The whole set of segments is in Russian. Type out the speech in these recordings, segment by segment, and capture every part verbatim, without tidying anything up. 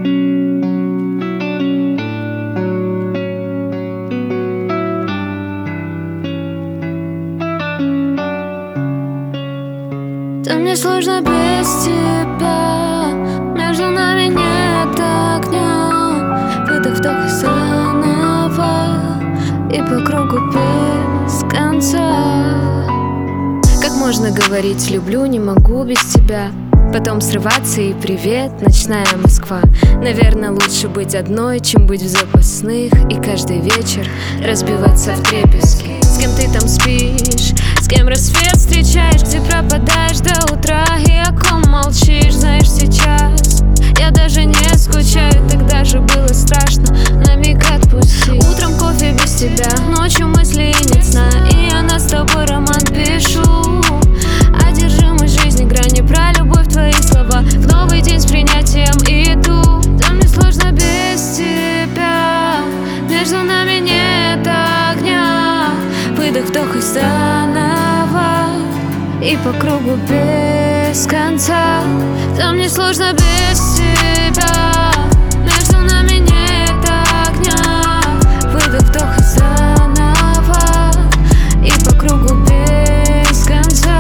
Да мне сложно без тебя, между нами нет огня. Выдох, вдох и заново, и по кругу без конца. Как можно говорить «люблю, не могу без тебя», потом срываться и «привет, ночная Москва». Наверное, лучше быть одной, чем быть в запасных, и каждый вечер разбиваться вдребезги. С кем ты там спишь, с кем рассвет встречаешь, где пропадаешь до утра, и о ком молчишь, знаешь, сейчас я даже не скучаю, тогда же было страшно, на миг отпусти. Утром кофе без тебя, ночью мысли и нет сна, и я на с тобой роман пишу. Одержимость жизни, грани, про любовь, твои слова, в новый день с принятием иду. Да мне сложно без тебя, между нами нет огня. Выдох, вдох и заново, и по кругу без конца. Да мне сложно без тебя, между нами нет огня. Выдох, вдох и заново, и по кругу без конца.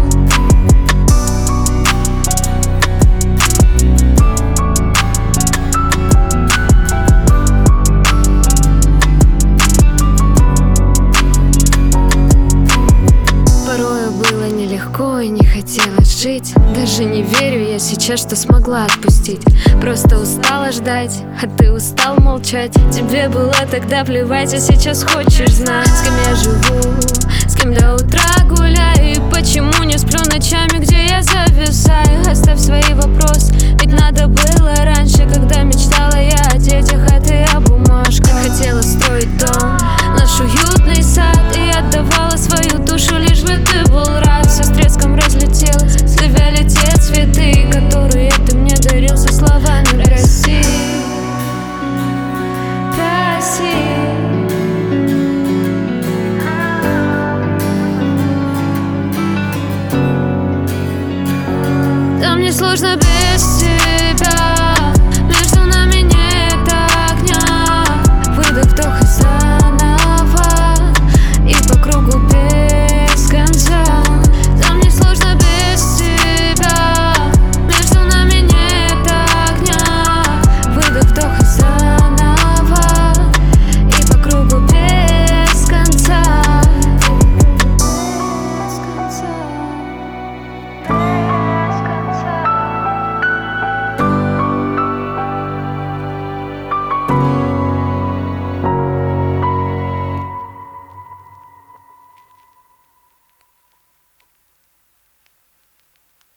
Порою было нелегко и не хотелось жить. Даже не верю я сейчас, что смогла отпустить. Просто устала ждать, а ты устал молчать. Тебе было тогда плевать, а сейчас хочешь знать, с кем я живу, с кем до утра гуляю, и почему не сплю ночами, где я зависаю. Оставь свои вопросы, ведь надо